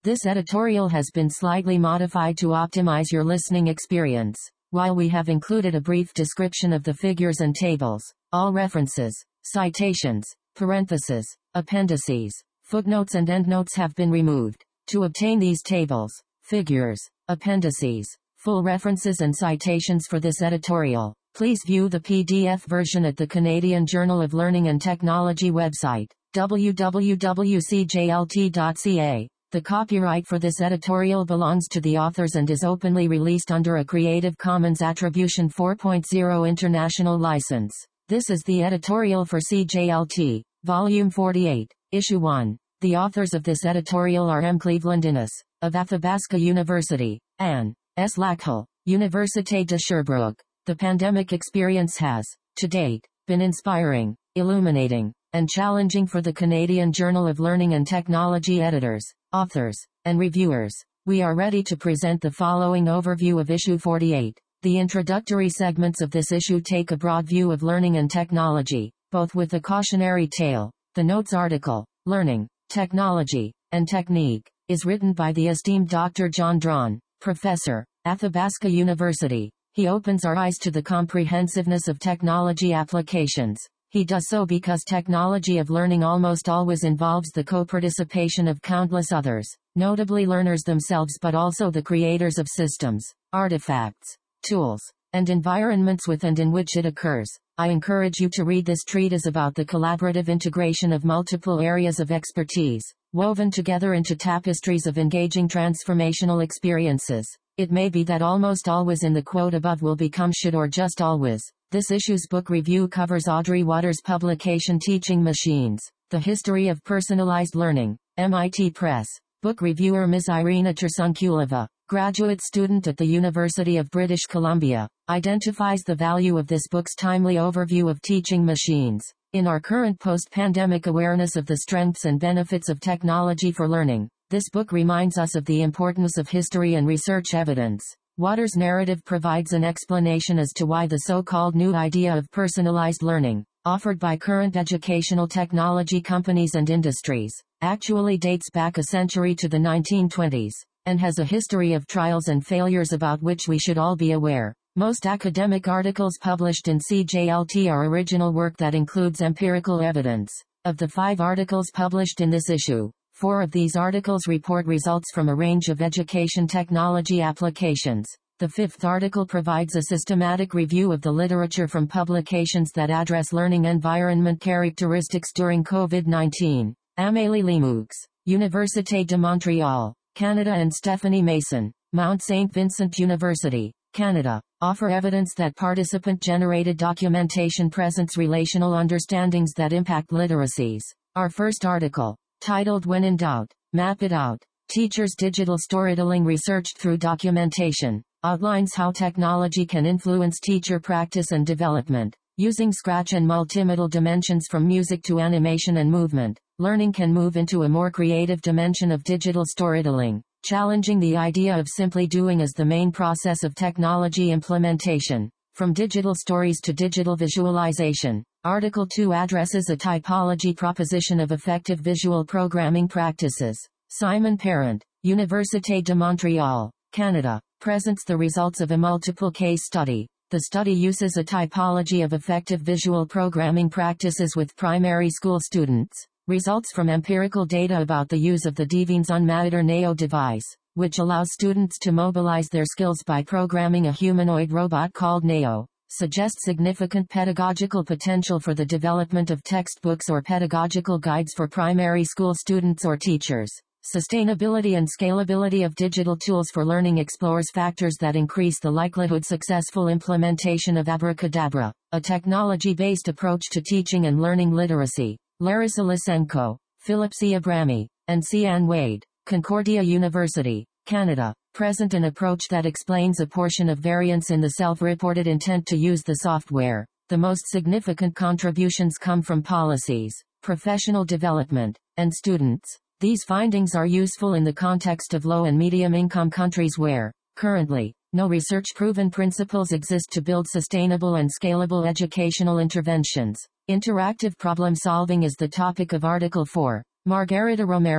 This editorial has been slightly modified to optimize your listening experience. While we have included a brief description of the figures and tables, all references, citations, parentheses, appendices, footnotes and endnotes have been removed. To obtain these tables, figures, appendices, full references and citations for this editorial, please view the PDF version at the Canadian Journal of Learning and Technology website, www.cjlt.ca. The copyright for this editorial belongs to the authors and is openly released under a Creative Commons Attribution 4.0 International License. This is the editorial for CJLT, Volume 48, Issue 1. The authors of this editorial are M. Cleveland Innes, of Athabasca University, Anne S. Lackhill, Université de Sherbrooke. The pandemic experience has, to date, been inspiring, illuminating, and challenging for the Canadian Journal of Learning and Technology editors, authors, and reviewers. We are ready to present the following overview of Issue 48. The introductory segments of this issue take a broad view of learning and technology, both with a cautionary tale. The notes article, Learning, Technology, and Technique, is written by the esteemed Dr. John Drawn, Professor, Athabasca University. He opens our eyes to the comprehensiveness of technology applications. He does so because technology of learning almost always involves the co-participation of countless others, notably learners themselves but also the creators of systems, artifacts, tools, and environments with and in which it occurs. I encourage you to read this treatise about the collaborative integration of multiple areas of expertise, woven together into tapestries of engaging transformational experiences. It may be that almost always in the quote above will become should or just always. This issue's book review covers Audrey Waters' publication Teaching Machines, The History of Personalized Learning, MIT Press. Book reviewer Ms. Irina Tursunkulova, graduate student at the University of British Columbia, identifies the value of this book's timely overview of teaching machines. In our current post-pandemic awareness of the strengths and benefits of technology for learning, this book reminds us of the importance of history and research evidence. Waters' narrative provides an explanation as to why the so-called new idea of personalized learning, offered by current educational technology companies and industries, actually dates back a century to the 1920s, and has a history of trials and failures about which we should all be aware. Most academic articles published in CJLT are original work that includes empirical evidence. Of the 5 articles published in this issue, 4 of these articles report results from a range of education technology applications. The 5th article provides a systematic review of the literature from publications that address learning environment characteristics during COVID-19. Amélie Limoux, Université de Montréal, Canada, and Stephanie Mason, Mount St. Vincent University, Canada, offer evidence that participant-generated documentation presents relational understandings that impact literacies. Our first article, titled When in Doubt, Map It Out, Teachers' Digital Storytelling Researched Through Documentation, outlines how technology can influence teacher practice and development. Using Scratch and multimodal dimensions from music to animation and movement, learning can move into a more creative dimension of digital storytelling, challenging the idea of simply doing as the main process of technology implementation. From digital stories to digital visualization, Article 2 addresses a typology proposition of effective visual programming practices. Simon Parent, Université de Montréal, Canada, presents the results of a multiple case study. The study uses a typology of effective visual programming practices with primary school students. Results from empirical data about the use of the Devines Unmatter Neo device, which allows students to mobilize their skills by programming a humanoid robot called Neo, suggest significant pedagogical potential for the development of textbooks or pedagogical guides for primary school students or teachers. Sustainability and scalability of digital tools for learning explores factors that increase the likelihood successful implementation of Abracadabra, a technology-based approach to teaching and learning literacy. Larissa Lysenko, Philip C. Abrami, and C. Ann Wade, Concordia University, Canada, present an approach that explains a portion of variance in the self-reported intent to use the software. The most significant contributions come from policies, professional development, and students. These findings are useful in the context of low and medium-income countries where, currently, no research-proven principles exist to build sustainable and scalable educational interventions. Interactive problem solving is the topic of Article 4. Margarita Romero,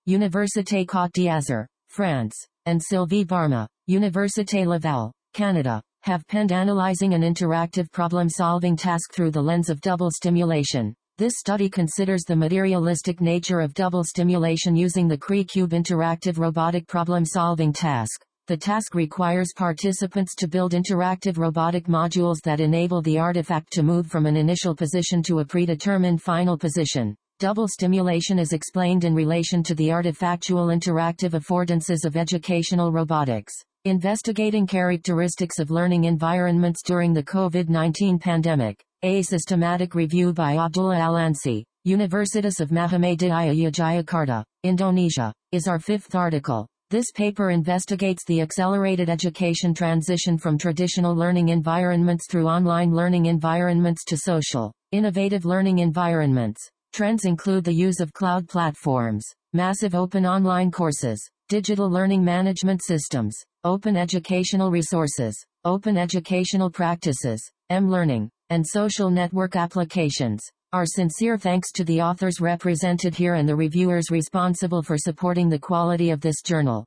Université Côte d'Azur, France, and Sylvie Barma, Université Laval, Canada, have penned analyzing an interactive problem-solving task through the lens of double stimulation. This study considers the materialistic nature of double stimulation using the Cree-Cube interactive robotic problem-solving task. The task requires participants to build interactive robotic modules that enable the artifact to move from an initial position to a predetermined final position. Double stimulation is explained in relation to the artifactual interactive affordances of educational robotics. Investigating characteristics of learning environments during the COVID-19 pandemic. A systematic review by Abdullah Al-Ansi, Universitas of Muhammadiyah Yogyakarta, Indonesia, is our fifth article. This paper investigates the accelerated education transition from traditional learning environments through online learning environments to social, innovative learning environments. Trends include the use of cloud platforms, massive open online courses, digital learning management systems, open educational resources, open educational practices, M-learning, and social network applications. Our sincere thanks to the authors represented here and the reviewers responsible for supporting the quality of this journal.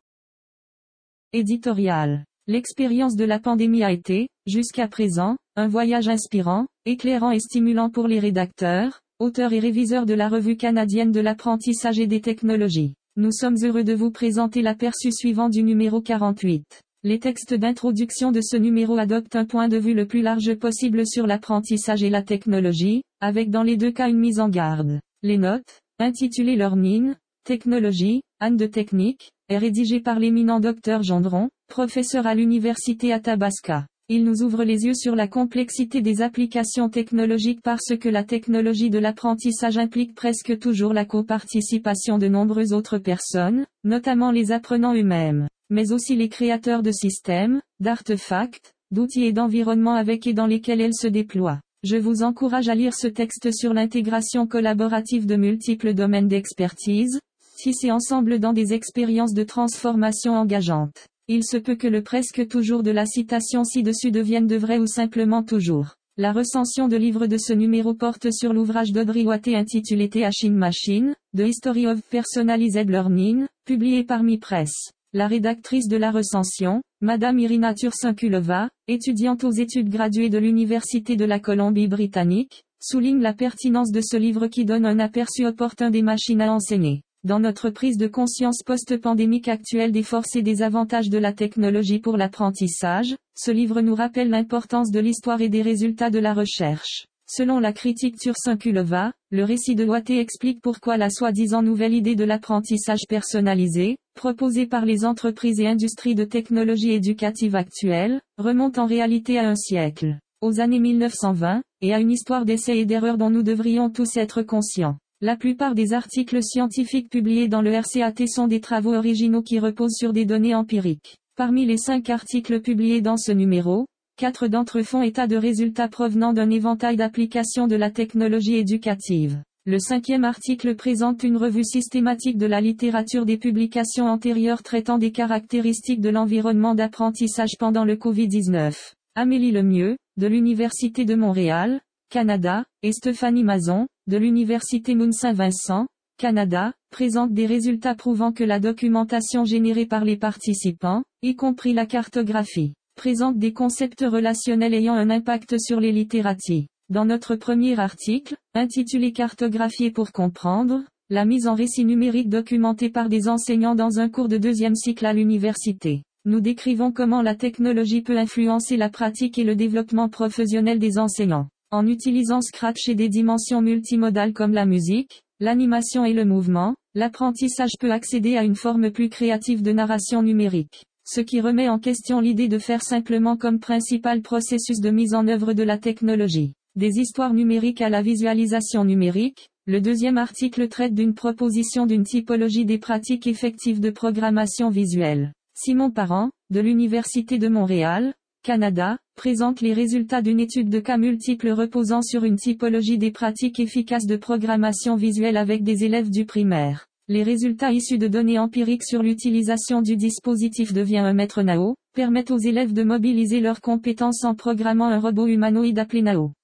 Éditorial. L'expérience de la pandémie a été, jusqu'à présent, un voyage inspirant, éclairant et stimulant pour les rédacteurs, auteurs et réviseurs de la Revue canadienne de l'apprentissage et des technologies. Nous sommes heureux de vous présenter l'aperçu suivant du numéro 48. Les textes d'introduction de ce numéro adoptent un point de vue le plus large possible sur l'apprentissage et la technologie, avec dans les deux cas une mise en garde. Les notes, intitulées Learning, Technologie, and de Technique, est rédigée par l'éminent Dr Gendron, professeur à l'université Athabasca. Il nous ouvre les yeux sur la complexité des applications technologiques parce que la technologie de l'apprentissage implique presque toujours la coparticipation de nombreuses autres personnes, notamment les apprenants eux-mêmes, mais aussi les créateurs de systèmes, d'artefacts, d'outils et d'environnements avec et dans lesquels elle se déploie. Je vous encourage à lire ce texte sur l'intégration collaborative de multiples domaines d'expertise, tissés ensemble dans des expériences de transformation engageantes. Il se peut que le presque toujours de la citation ci-dessus devienne de vrai ou simplement toujours. La recension de livre de ce numéro porte sur l'ouvrage d'Audrey Watté intitulé Teaching Machine, The History of Personalized Learning, publié par MiPress. La rédactrice de la recension, Madame Irina Turcinkulova, étudiante aux études graduées de l'Université de la Colombie-Britannique, souligne la pertinence de ce livre qui donne un aperçu opportun des machines à enseigner. Dans notre prise de conscience post-pandémique actuelle des forces et des avantages de la technologie pour l'apprentissage, ce livre nous rappelle l'importance de l'histoire et des résultats de la recherche. Selon la critique Turcinkulova, le récit de Watté explique pourquoi la soi-disant nouvelle idée de l'apprentissage personnalisé, proposée par les entreprises et industries de technologie éducative actuelles, remonte en réalité à un siècle, aux années 1920, et à une histoire d'essais et d'erreurs dont nous devrions tous être conscients. La plupart des articles scientifiques publiés dans le RCAT sont des travaux originaux qui reposent sur des données empiriques. Parmi les 5 articles publiés dans ce numéro, 4 d'entre eux font état de résultats provenant d'un éventail d'applications de la technologie éducative. Le 5e article présente une revue systématique de la littérature des publications antérieures traitant des caractéristiques de l'environnement d'apprentissage pendant le Covid-19. Amélie Lemieux, de l'Université de Montréal, Canada, et Stéphanie Mazon, de l'Université Mont-Saint-Vincent, Canada, présente des résultats prouvant que la documentation générée par les participants, y compris la cartographie, présente des concepts relationnels ayant un impact sur les littératies. Dans notre premier article, intitulé Cartographier pour comprendre, la mise en récit numérique documentée par des enseignants dans un cours de 2e cycle à l'université. Nous décrivons comment la technologie peut influencer la pratique et le développement professionnel des enseignants. En utilisant Scratch et des dimensions multimodales comme la musique, l'animation et le mouvement, l'apprentissage peut accéder à une forme plus créative de narration numérique. Ce qui remet en question l'idée de faire simplement comme principal processus de mise en œuvre de la technologie. Des histoires numériques à la visualisation numérique, le 2e article traite d'une proposition d'une typologie des pratiques effectives de programmation visuelle. Simon Parent, de l'Université de Montréal, Canada, présente les résultats d'une étude de cas multiples reposant sur une typologie des pratiques efficaces de programmation visuelle avec des élèves du primaire. Les résultats issus de données empiriques sur l'utilisation du dispositif Devient un maître Nao, permettent aux élèves de mobiliser leurs compétences en programmant un robot humanoïde appelé Nao.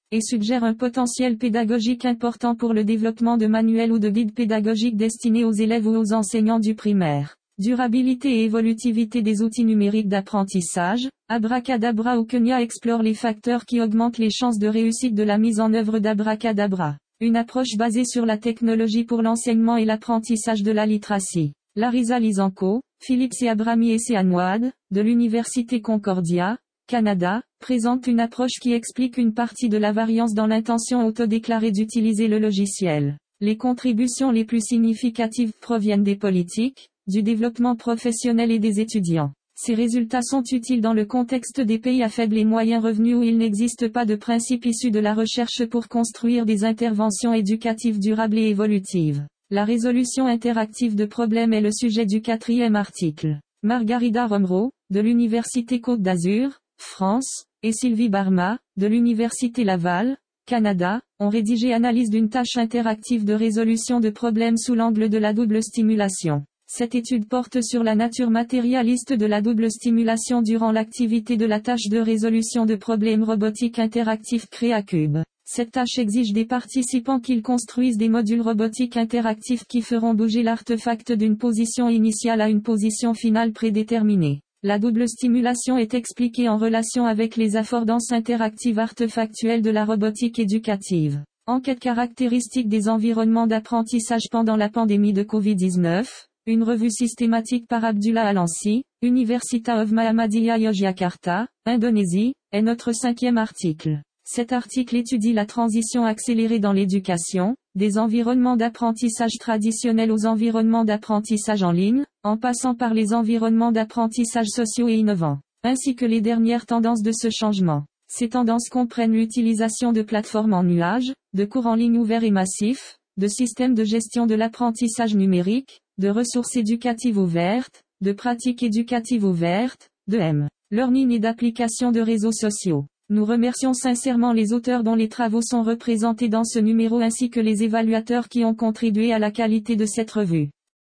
et suggère un potentiel pédagogique important pour le développement de manuels ou de guides pédagogiques destinés aux élèves ou aux enseignants du primaire. Durabilité et évolutivité des outils numériques d'apprentissage, Abracadabra ou Kenya explore les facteurs qui augmentent les chances de réussite de la mise en œuvre d'Abracadabra. Une approche basée sur la technologie pour l'enseignement et l'apprentissage de la littératie. Larisa Lisanko, Philippe Abrami et Anouad, de l'Université Concordia, Canada, présente une approche qui explique une partie de la variance dans l'intention autodéclarée d'utiliser le logiciel. Les contributions les plus significatives proviennent des politiques, du développement professionnel et des étudiants. Ces résultats sont utiles dans le contexte des pays à faible et moyen revenu où il n'existe pas de principe issu de la recherche pour construire des interventions éducatives durables et évolutives. La résolution interactive de problèmes est le sujet du 4e article. Margarida Romero, de l'Université Côte d'Azur, France, et Sylvie Barma, de l'Université Laval, Canada, ont rédigé analyse d'une tâche interactive de résolution de problèmes sous l'angle de la double stimulation. Cette étude porte sur la nature matérialiste de la double stimulation durant l'activité de la tâche de résolution de problèmes robotiques interactifs Créacube. Cette tâche exige des participants qu'ils construisent des modules robotiques interactifs qui feront bouger l'artefact d'une position initiale à une position finale prédéterminée. La double stimulation est expliquée en relation avec les affordances interactives artefactuelles de la robotique éducative. Enquête caractéristique des environnements d'apprentissage pendant la pandémie de Covid-19. Une revue systématique par Abdullah Alansi, Universita of Muhammadiyah Yogyakarta, Indonésie, est notre 5e article. Cet article étudie la transition accélérée dans l'éducation, des environnements d'apprentissage traditionnels aux environnements d'apprentissage en ligne, en passant par les environnements d'apprentissage sociaux et innovants, ainsi que les dernières tendances de ce changement. Ces tendances comprennent l'utilisation de plateformes en nuage, de cours en ligne ouverts et massifs, de systèmes de gestion de l'apprentissage numérique, de ressources éducatives ouvertes, de pratiques éducatives ouvertes, de learning et d'applications de réseaux sociaux. Nous remercions sincèrement les auteurs dont les travaux sont représentés dans ce numéro ainsi que les évaluateurs qui ont contribué à la qualité de cette revue.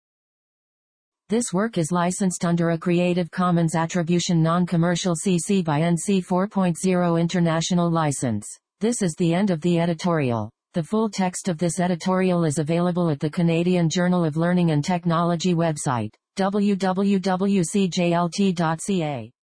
This work is licensed under a Creative Commons Attribution Non-Commercial CC by NC 4.0 International License. This is the end of the editorial. The full text of this editorial is available at the Canadian Journal of Learning and Technology website, www.cjlt.ca.